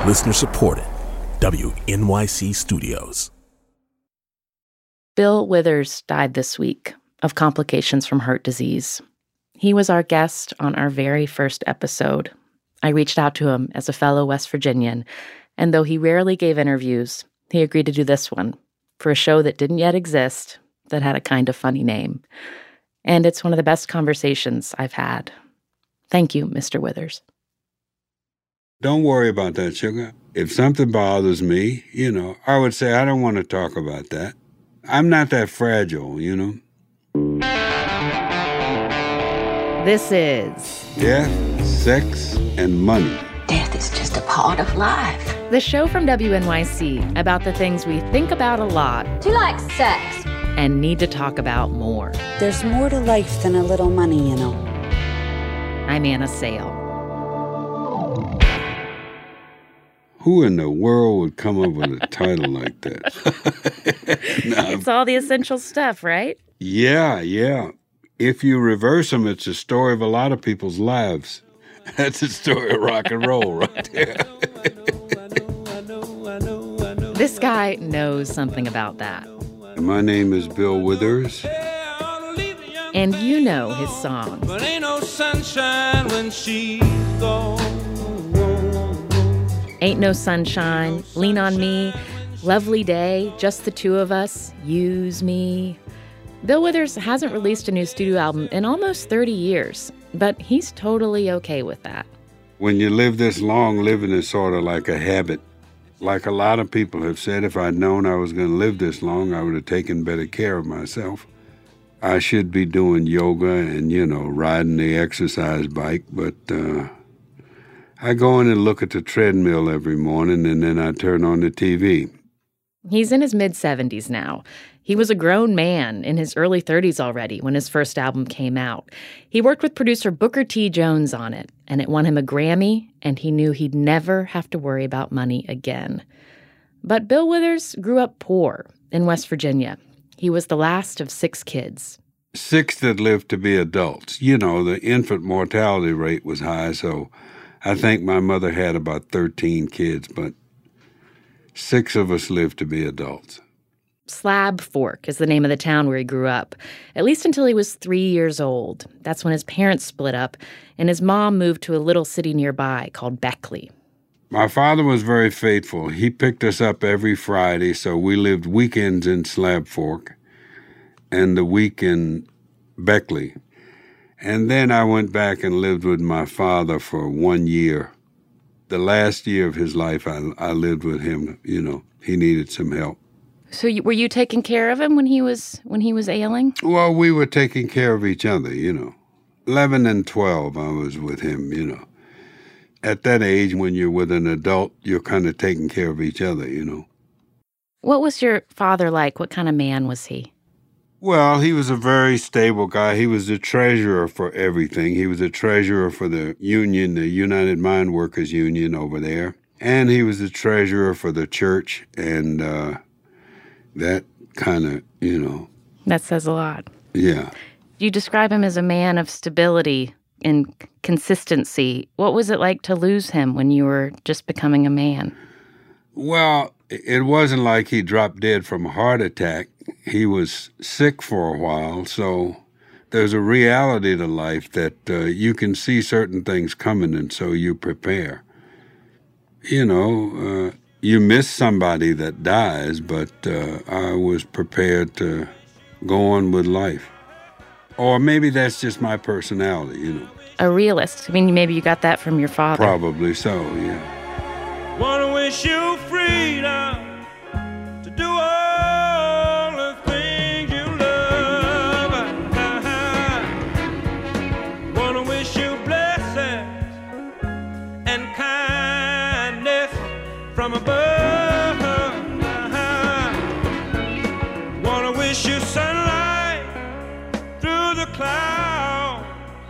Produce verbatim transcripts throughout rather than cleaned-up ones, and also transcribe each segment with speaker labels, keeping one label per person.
Speaker 1: Listener supported. W N Y C Studios.
Speaker 2: Bill Withers died this week of complications from heart disease. He was our guest on our very first episode. I reached out to him as a fellow West Virginian, and though he rarely gave interviews, he agreed to do this one for a show that didn't yet exist, that had a kind of funny name. And it's one of the best conversations I've had. Thank you, Mister Withers.
Speaker 3: Don't worry about that, sugar. If something bothers me, you know, I would say I don't want to talk about that. I'm not that fragile, you know.
Speaker 2: This is
Speaker 3: Death, Sex, and Money.
Speaker 4: Death is just a part of life.
Speaker 2: The show from W N Y C about the things we think about a lot.
Speaker 4: Do you like sex?
Speaker 2: And need to talk about more.
Speaker 5: There's more to life than a little money, you know.
Speaker 2: I'm Anna Sale.
Speaker 3: Who in the world would come up with a title like that? No.
Speaker 2: It's all the essential stuff, right?
Speaker 3: Yeah, yeah. If you reverse them, it's a story of a lot of people's lives. That's the story of rock and roll right there.
Speaker 2: This guy knows something about that.
Speaker 3: My name is Bill Withers.
Speaker 2: And you know his songs.
Speaker 6: But ain't no sunshine when she's gone.
Speaker 2: Ain't No Sunshine, Lean on Me, Lovely Day, Just the Two of Us, Use Me. Bill Withers hasn't released a new studio album in almost thirty years, but he's totally okay with that.
Speaker 3: When you live this long, living is sort of like a habit. Like a lot of people have said, if I'd known I was going to live this long, I would have taken better care of myself. I should be doing yoga and, you know, riding the exercise bike, but uh, I go in and look at the treadmill every morning, and then I turn on the T V.
Speaker 2: He's in his mid-seventies now. He was a grown man in his early thirties already when his first album came out. He worked with producer Booker T. Jones on it, and it won him a Grammy, and he knew he'd never have to worry about money again. But Bill Withers grew up poor in West Virginia. He was the last of six kids.
Speaker 3: Six that lived to be adults. You know, the infant mortality rate was high, so I think my mother had about thirteen kids, but six of us lived to be adults.
Speaker 2: Slab Fork is the name of the town where he grew up, at least until he was three years old. That's when his parents split up, and his mom moved to a little city nearby called Beckley.
Speaker 3: My father was very faithful. He picked us up every Friday, so we lived weekends in Slab Fork and the week in Beckley. And then I went back and lived with my father for one year. The last year of his life, I, I lived with him. You know, he needed some help.
Speaker 2: So you, were you taking care of him when he was when he was ailing?
Speaker 3: Well, we were taking care of each other, you know. eleven and twelve, I was with him, you know. At that age, when you're with an adult, you're kind of taking care of each other, you know.
Speaker 2: What was your father like? What kind of man was he?
Speaker 3: Well, he was a very stable guy. He was the treasurer for everything. He was the treasurer for the union, the United Mine Workers Union over there. And he was the treasurer for the church. And uh, that kind of, you know.
Speaker 2: That says a lot.
Speaker 3: Yeah.
Speaker 2: You describe him as a man of stability and consistency. What was it like to lose him when you were just becoming a man?
Speaker 3: Well, it wasn't like he dropped dead from a heart attack. He was sick for a while, so there's a reality to life that uh, you can see certain things coming, and so you prepare. You know, uh, you miss somebody that dies, but uh, I was prepared to go on with life. Or maybe that's just my personality, you know.
Speaker 2: A realist. I mean, maybe you got that from your father.
Speaker 3: Probably so, yeah.
Speaker 6: Wanna wish you freedom to do all the things you love. Wanna wish you blessings and kindness from above. Wanna wish you sunlight through the clouds.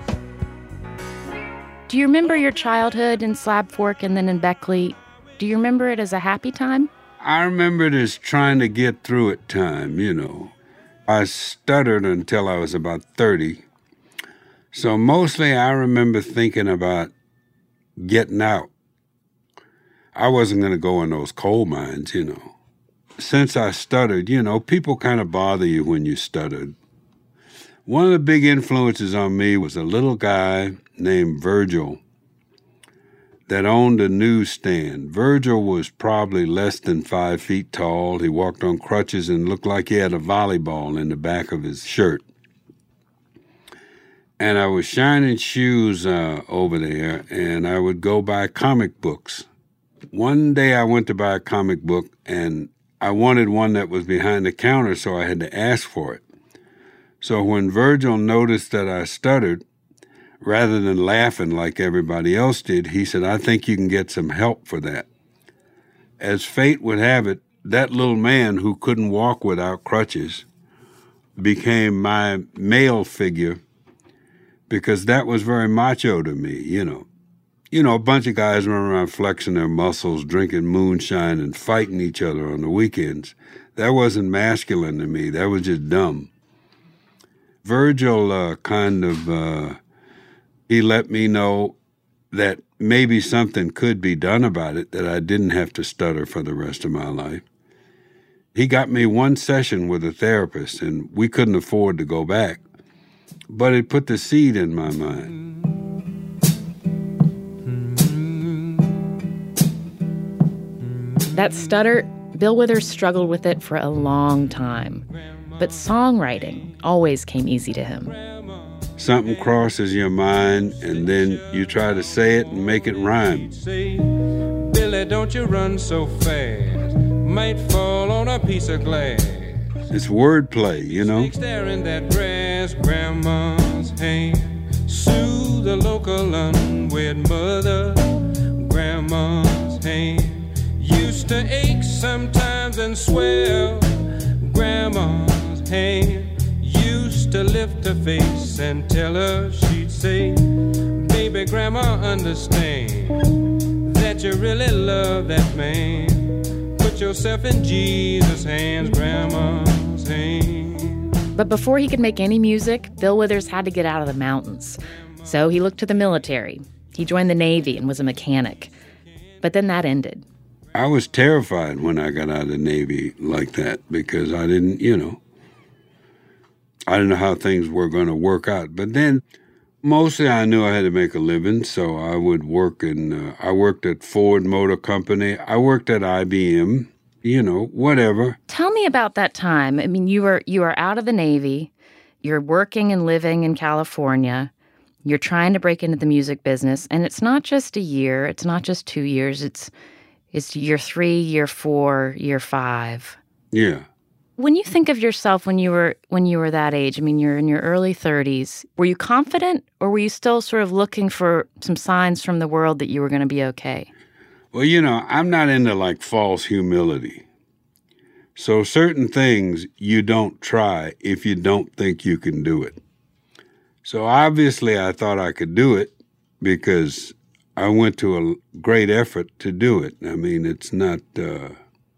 Speaker 2: Do you remember your childhood in Slab Fork and then in Beckley? Do you remember it as a happy time?
Speaker 3: I remember it as trying to get through it time, you know. I stuttered until I was about thirty. So mostly I remember thinking about getting out. I wasn't going to go in those coal mines, you know. Since I stuttered, you know, people kind of bother you when you stuttered. One of the big influences on me was a little guy named Virgil that owned a newsstand. Virgil was probably less than five feet tall. He walked on crutches and looked like he had a volleyball in the back of his shirt. And I was shining shoes uh, over there, and I would go buy comic books. One day I went to buy a comic book, and I wanted one that was behind the counter, so I had to ask for it. So when Virgil noticed that I stuttered, rather than laughing like everybody else did, he said, I think you can get some help for that. As fate would have it, that little man who couldn't walk without crutches became my male figure, because that was very macho to me, you know. You know, a bunch of guys run around flexing their muscles, drinking moonshine, and fighting each other on the weekends. That wasn't masculine to me. That was just dumb. Virgil uh, kind of, uh, he let me know that maybe something could be done about it, that I didn't have to stutter for the rest of my life. He got me one session with a therapist, and we couldn't afford to go back. But it put the seed in my mind.
Speaker 2: That stutter, Bill Withers struggled with it for a long time. But songwriting always came easy to him.
Speaker 3: Something crosses your mind, and then you try to say it and make it rhyme.
Speaker 6: Billy, don't you run so fast. Might fall on a piece of glass.
Speaker 3: It's wordplay, you know?
Speaker 6: Snakes there in that grass, grandma's hand. Soothe the local unwed mother, grandma's hand. Used to ache sometimes and swell, grandma's hand. Used to lift her face and tell her, she'd say, baby, grandma, understand that you really love that man. Put yourself in Jesus' hands, grandma's hands.
Speaker 2: But before he could make any music, Bill Withers had to get out of the mountains. So he looked to the military. He joined the Navy and was a mechanic. But then that ended.
Speaker 3: I was terrified when I got out of the Navy like that, because I didn't, you know, I didn't know how things were going to work out. But then mostly I knew I had to make a living, so I would work in, uh, I worked at Ford Motor Company. I worked at I B M, you know, whatever.
Speaker 2: Tell me about that time. I mean, you were you were out of the Navy. You're working and living in California. You're trying to break into the music business. And it's not just a year. It's not just two years. It's it's year three, year four, year five.
Speaker 3: Yeah.
Speaker 2: When you think of yourself when you were when you were that age, I mean, you're in your early thirties, were you confident, or were you still sort of looking for some signs from the world that you were going to be okay?
Speaker 3: Well, you know, I'm not into, like, false humility. So certain things you don't try if you don't think you can do it. So obviously I thought I could do it because I went to a great effort to do it. I mean, it's not... Uh,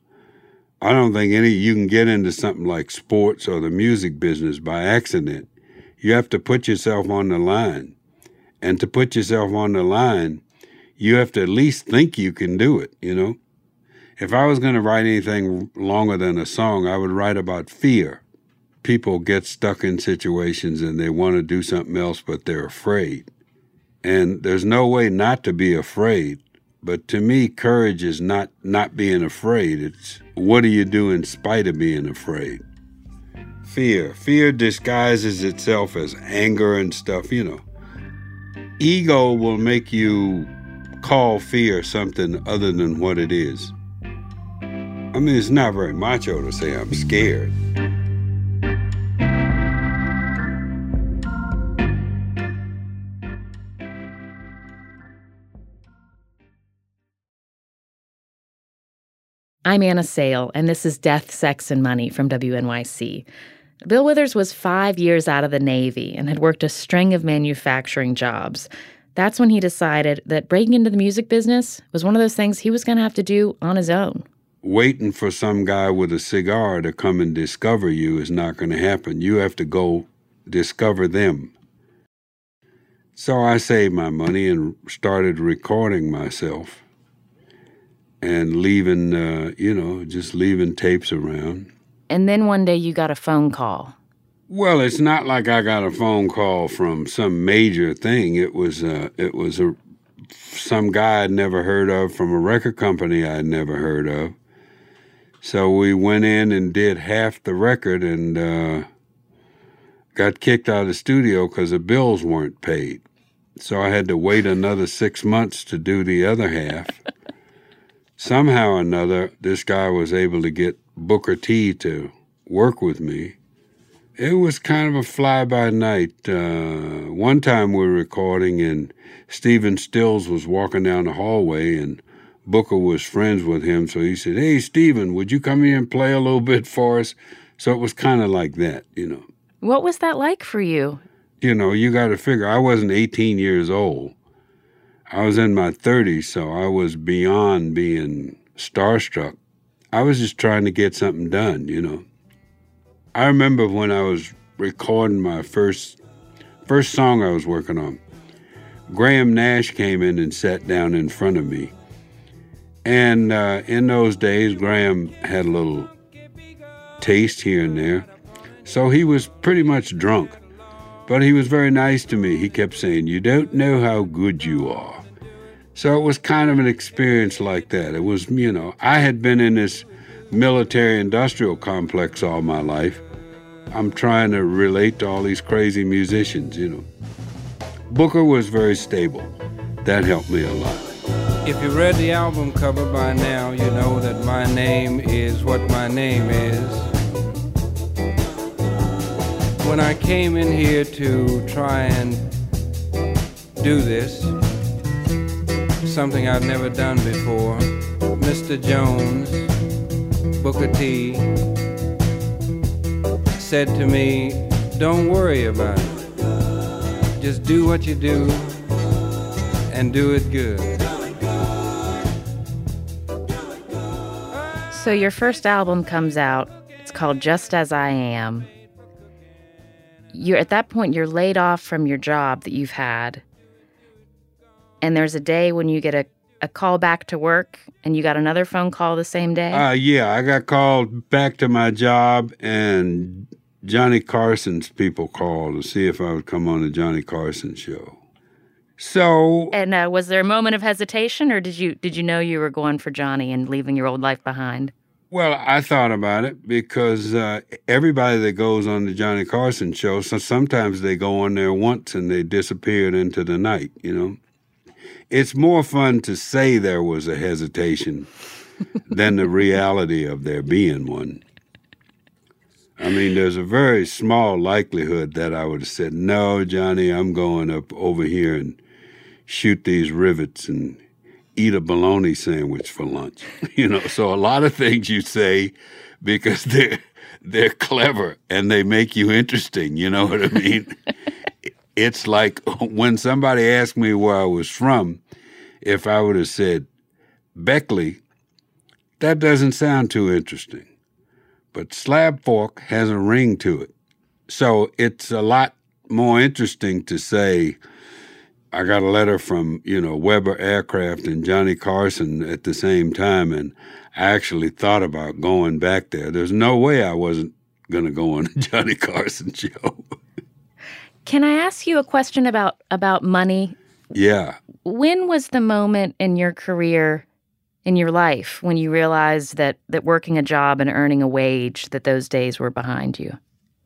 Speaker 3: I don't think any you can get into something like sports or the music business by accident. You have to put yourself on the line. And to put yourself on the line, you have to at least think you can do it, you know? If I was going to write anything longer than a song, I would write about fear. People get stuck in situations and they want to do something else, but they're afraid. And there's no way not to be afraid. But to me, courage is not not being afraid. It's what do you do in spite of being afraid? Fear. Fear disguises itself as anger and stuff, you know. Ego will make you call fear something other than what it is. I mean, it's not very macho to say I'm scared.
Speaker 2: I'm Anna Sale, and this is Death, Sex, and Money from W N Y C. Bill Withers was five years out of the Navy and had worked a string of manufacturing jobs. That's when he decided that breaking into the music business was one of those things he was going to have to do on his own.
Speaker 3: Waiting for some guy with a cigar to come and discover you is not going to happen. You have to go discover them. So I saved my money and started recording myself. and leaving, uh, you know, just leaving tapes around.
Speaker 2: And then one day you got a phone call.
Speaker 3: Well, it's not like I got a phone call from some major thing. It was uh, it was a some guy I'd never heard of from a record company I'd never heard of. So we went in and did half the record and uh, got kicked out of the studio because the bills weren't paid. So I had to wait another six months to do the other half. Somehow or another, this guy was able to get Booker T to work with me. It was kind of a fly-by-night. Uh, one time we were recording, and Stephen Stills was walking down the hallway, and Booker was friends with him, so he said, "Hey, Stephen, would you come here and play a little bit for us?" So it was kind of like that, you know.
Speaker 2: What was that like for you?
Speaker 3: You know, you got to figure, I wasn't eighteen years old. I was in my thirties, so I was beyond being starstruck. I was just trying to get something done, you know. I remember when I was recording my first first song I was working on, Graham Nash came in and sat down in front of me. And uh, in those days, Graham had a little taste here and there. So he was pretty much drunk. But he was very nice to me. He kept saying, "You don't know how good you are." So it was kind of an experience like that. It was, you know, I had been in this military-industrial complex all my life. I'm trying to relate to all these crazy musicians, you know. Booker was very stable. That helped me a lot.
Speaker 6: If you read the album cover by now, you know that my name is what my name is. When I came in here to try and do this, something I've never done before, Mister Jones, Booker T, said to me, "Don't worry about it. Just do what you do and do it good."
Speaker 2: So your first album comes out. It's called Just As I Am. You're at that point, you're laid off from your job that you've had. And there's a day when you get a, a call back to work, and you got another phone call the same day?
Speaker 3: Uh, yeah, I got called back to my job, and Johnny Carson's people called to see if I would come on the Johnny Carson show. So...
Speaker 2: And uh, was there a moment of hesitation, or did you did you know you were going for Johnny and leaving your old life behind?
Speaker 3: Well, I thought about it because uh, everybody that goes on the Johnny Carson show, so sometimes they go on there once and they disappeared into the night, you know. It's more fun to say there was a hesitation than the reality of there being one. I mean, there's a very small likelihood that I would have said, "No, Johnny, I'm going up over here and shoot these rivets and eat a bologna sandwich for lunch." You know, so a lot of things you say because they're, they're clever and they make you interesting, you know what I mean? It's like when somebody asked me where I was from, if I would have said Beckley, that doesn't sound too interesting. But Slab Fork has a ring to it. So it's a lot more interesting to say, I got a letter from, you know, Weber Aircraft and Johnny Carson at the same time, and I actually thought about going back there. There's no way I wasn't going to go on the Johnny Carson show.
Speaker 2: Can I ask you a question about, about money?
Speaker 3: Yeah.
Speaker 2: When was the moment in your career, in your life, when you realized that, that working a job and earning a wage, that those days were behind you?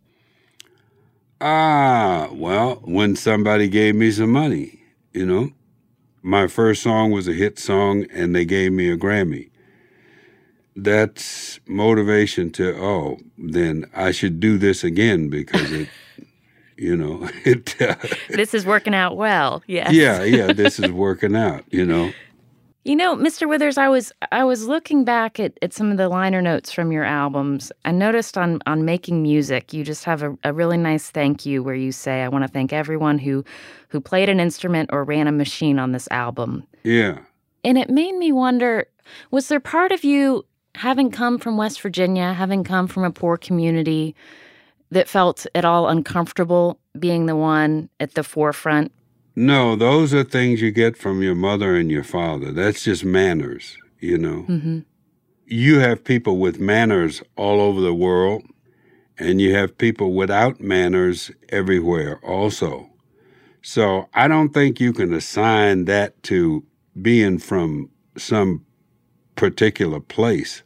Speaker 3: Ah, well, when somebody gave me some money, you know. My first song was a hit song, and they gave me a Grammy. That's motivation to, oh, then I should do this again because it, you know, it... Uh,
Speaker 2: this is working out well, yes.
Speaker 3: Yeah, yeah, this is working out, you know.
Speaker 2: You know, Mister Withers, I was I was looking back at, at some of the liner notes from your albums. I noticed on, on Making Music, you just have a, a really nice thank you where you say, "I want to thank everyone who, who played an instrument or ran a machine on this album."
Speaker 3: Yeah.
Speaker 2: And it made me wonder, was there part of you, having come from West Virginia, having come from a poor community, that felt at all uncomfortable being the one at the forefront?
Speaker 3: No, those are things you get from your mother and your father. That's just manners, you know.
Speaker 2: Mm-hmm.
Speaker 3: You have people with manners all over the world, and you have people without manners everywhere also. So I don't think you can assign that to being from some particular place.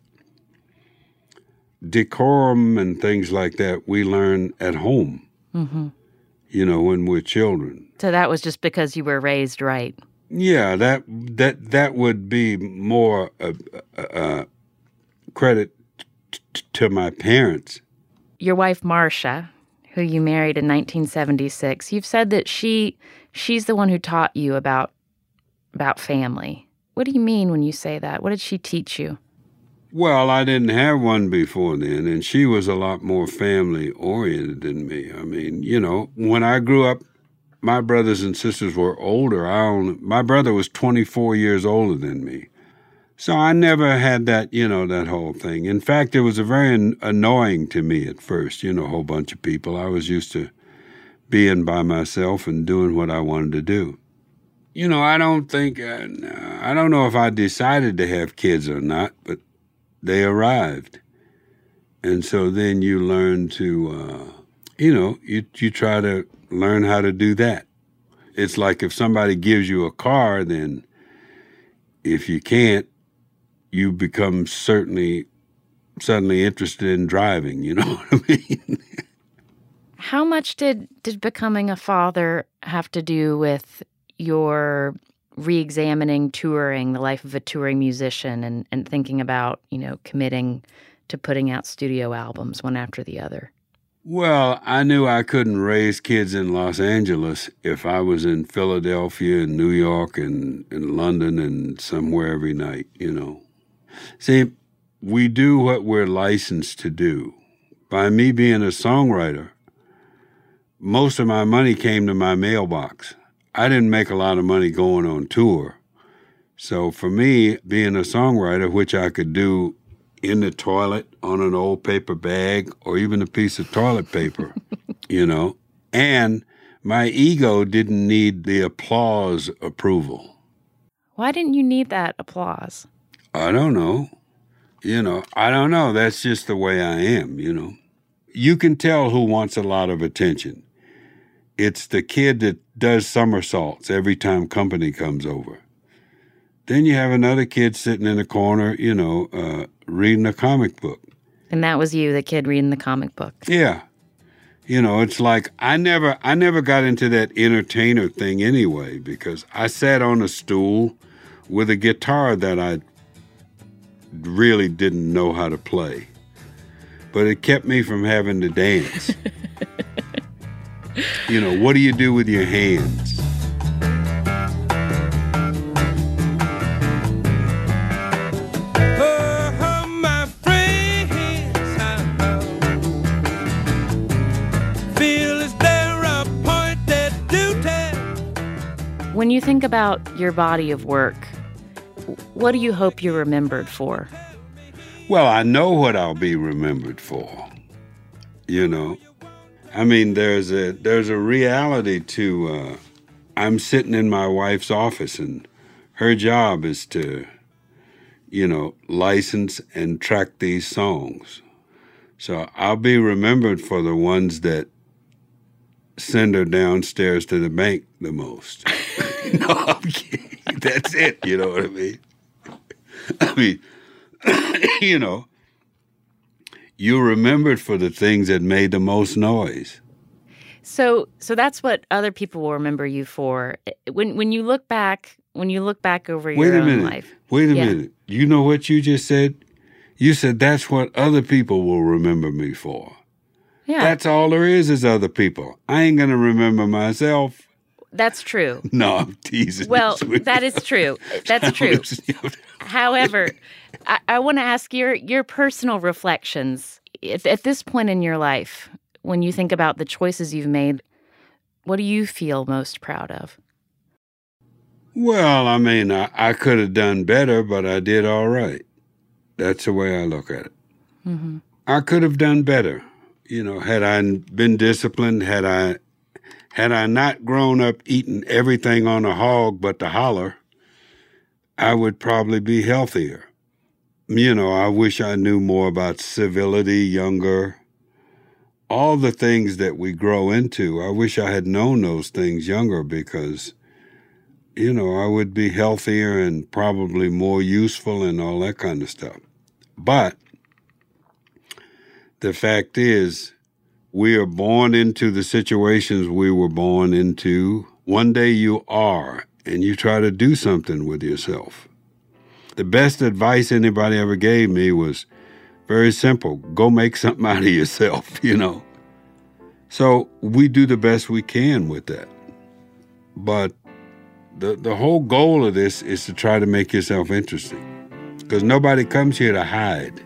Speaker 3: Decorum and things like that we learn at home,
Speaker 2: mm-hmm.
Speaker 3: you know, when we're children.
Speaker 2: So that was just because you were raised right.
Speaker 3: Yeah, that that that would be more a, a, a credit t- t- to my parents.
Speaker 2: Your wife, Marcia, who you married in nineteen seventy-six, you've said that she she's the one who taught you about about family. What do you mean when you say that? What did she teach you?
Speaker 3: Well, I didn't have one before then, and she was a lot more family-oriented than me. I mean, you know, when I grew up, my brothers and sisters were older. I only, my brother was twenty-four years older than me. So I never had that, you know, that whole thing. In fact, it was a very an- annoying to me at first, you know, a whole bunch of people. I was used to being by myself and doing what I wanted to do. You know, I don't think, uh, I don't know if I decided to have kids or not, but they arrived. And so then you learn to, uh, you know, you, you try to learn how to do that. It's like if somebody gives you a car, then if you can't, you become certainly suddenly interested in driving, you know what I mean?
Speaker 2: How much did, did becoming a father have to do with your re-examining touring, the life of a touring musician, and, and thinking about, you know, committing to putting out studio albums one after the other?
Speaker 3: Well, I knew I couldn't raise kids in Los Angeles if I was in Philadelphia and New York and, and London and somewhere every night, you know. See, we do what we're licensed to do. By me being a songwriter, most of my money came to my mailbox. I didn't make a lot of money going on tour. So for me, being a songwriter, which I could do in the toilet, on an old paper bag, or even a piece of toilet paper, you know, and my ego didn't need the applause approval.
Speaker 2: Why didn't you need that applause?
Speaker 3: I don't know. You know, I don't know. That's just the way I am, you know. You can tell who wants a lot of attention. It's the kid that does somersaults every time company comes over. Then you have another kid sitting in a corner, you know, uh, reading a comic book.
Speaker 2: And that was you, the kid reading the comic book.
Speaker 3: Yeah. You know, it's like I never I never got into that entertainer thing anyway, because I sat on a stool with a guitar that I really didn't know how to play. But it kept me from having to dance. You know, what do you do with your hands?
Speaker 2: When you think about your body of work, what do you hope you're remembered for?
Speaker 3: Well, I know what I'll be remembered for. You know, I mean, there's a there's a reality to. Uh, I'm sitting in my wife's office, and her job is to, you know, license and track these songs. So I'll be remembered for the ones that send her downstairs to the bank the most. No, I'm kidding. That's it. You know what I mean? I mean, you know, you're remembered for the things that made the most noise.
Speaker 2: So, so that's what other people will remember you for. When when you look back, when you look back over
Speaker 3: Wait
Speaker 2: your
Speaker 3: a
Speaker 2: own
Speaker 3: minute.
Speaker 2: life.
Speaker 3: Wait a
Speaker 2: Yeah.
Speaker 3: minute. You know what you just said? You said that's what other people will remember me for.
Speaker 2: Yeah,
Speaker 3: That's all there is is other people. I ain't going to remember myself.
Speaker 2: that's true.
Speaker 3: No, I'm teasing.
Speaker 2: Well,
Speaker 3: you.
Speaker 2: that is true. That's true. However, I, I want to ask your your personal reflections. If, at this point in your life, when you think about the choices you've made, what do you feel most proud of?
Speaker 3: Well, I mean, I, I could have done better, but I did all right. That's the way I look at it.
Speaker 2: Mm-hmm.
Speaker 3: I could have done better. You know, had I been disciplined, had I had I not grown up eating everything on a hog but the holler, I would probably be healthier. You know, I wish I knew more about civility younger. All the things that we grow into, I wish I had known those things younger because, you know, I would be healthier and probably more useful and all that kind of stuff. But the fact is, we are born into the situations we were born into. One day you are, and you try to do something with yourself. The best advice anybody ever gave me was very simple. Go make something out of yourself, you know. So we do the best we can with that. But the, the whole goal of this is to try to make yourself interesting. Because nobody comes here to hide.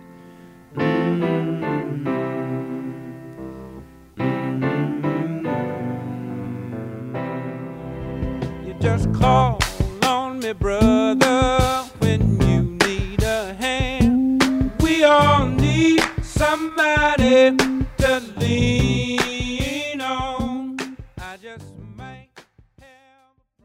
Speaker 6: You just call on me, brother, when you need a hand. We all need somebody to lean on. I just might have a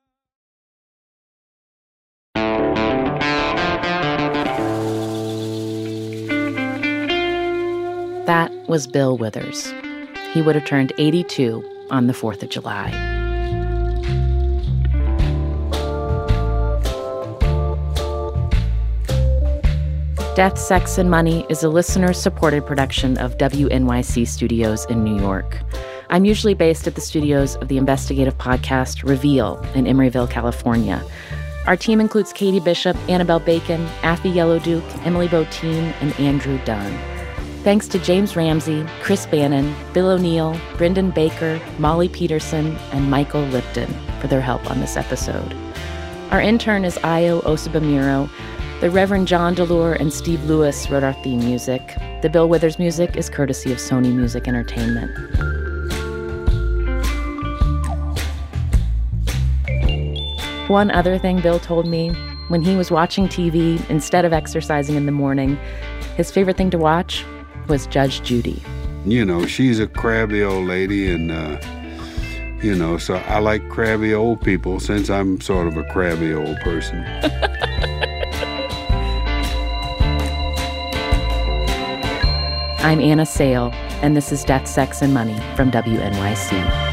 Speaker 6: problem.
Speaker 2: That was Bill Withers. He would have turned eighty-two on the fourth of July. Death, Sex, and Money is a listener-supported production of W N Y C Studios in New York. I'm usually based at the studios of the investigative podcast Reveal in Emeryville, California. Our team includes Katie Bishop, Annabelle Bacon, Affy Yellowduke, Emily Botine, and Andrew Dunn. Thanks to James Ramsey, Chris Bannon, Bill O'Neill, Brendan Baker, Molly Peterson, and Michael Lipton for their help on this episode. Our intern is Ayo Osabamiro. The Reverend John DeLure and Steve Lewis wrote our theme music. The Bill Withers music is courtesy of Sony Music Entertainment. One other thing Bill told me, when he was watching T V instead of exercising in the morning, his favorite thing to watch was Judge Judy.
Speaker 3: You know, she's a crabby old lady, and, uh, you know, so I like crabby old people since I'm sort of a crabby old person.
Speaker 2: I'm Anna Sale, and this is Death, Sex, and Money from W N Y C.